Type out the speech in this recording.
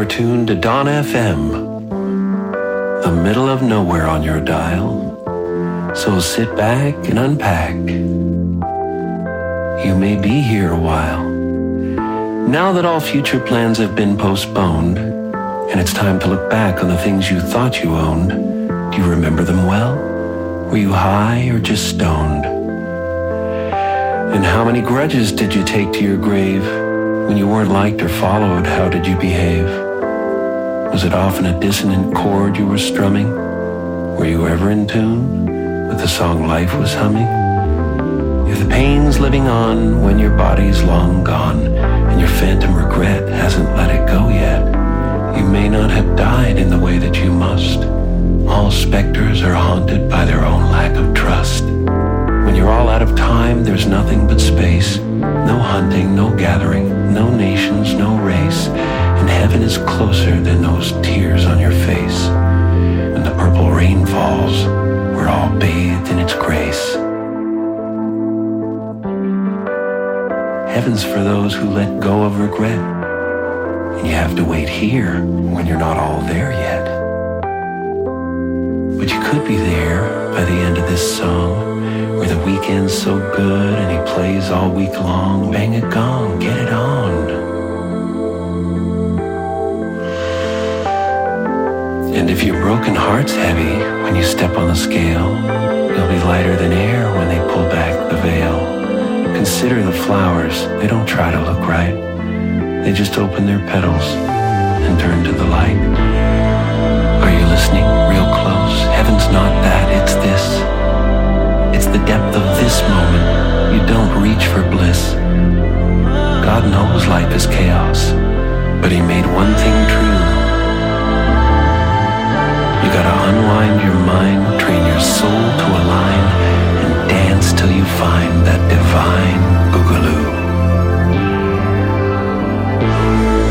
tuned to Dawn FM, the middle of nowhere on your dial. So sit back and unpack. You may be here a while. Now that all future plans have been postponed, and it's time to look back on the things you thought you owned, do you remember them well? Were you high or just stoned? And how many grudges did you take to your grave? When you weren't liked or followed, how did you behave? Was it often a dissonant chord you were strumming? Were you ever in tune with the song life was humming? If the pain's living on when your body's long gone and your phantom regret hasn't let it go yet, you may not have died in the way that you must. All specters are haunted by their own lack of trust. When you're all out of time, there's nothing but space. No hunting, no gathering, no nations, no race. And heaven is closer than those tears on your face. When the purple rain falls, we're all bathed in its grace. Heaven's for those who let go of regret. And you have to wait here when you're not all there yet. But you could be there by the end of this song, where the weekend's so good and he plays all week long. Bang a gong, get it on. And if your broken heart's heavy when you step on the scale, you'll be lighter than air when they pull back the veil. Consider the flowers, they don't try to look right. They just open their petals and turn to the light. Are you listening real close? Heaven's not that, it's this. It's the depth of this moment. You don't reach for bliss. God knows life is chaos, but he made one thing true. You gotta unwind your mind, train your soul to align, and dance till you find that divine boogaloo.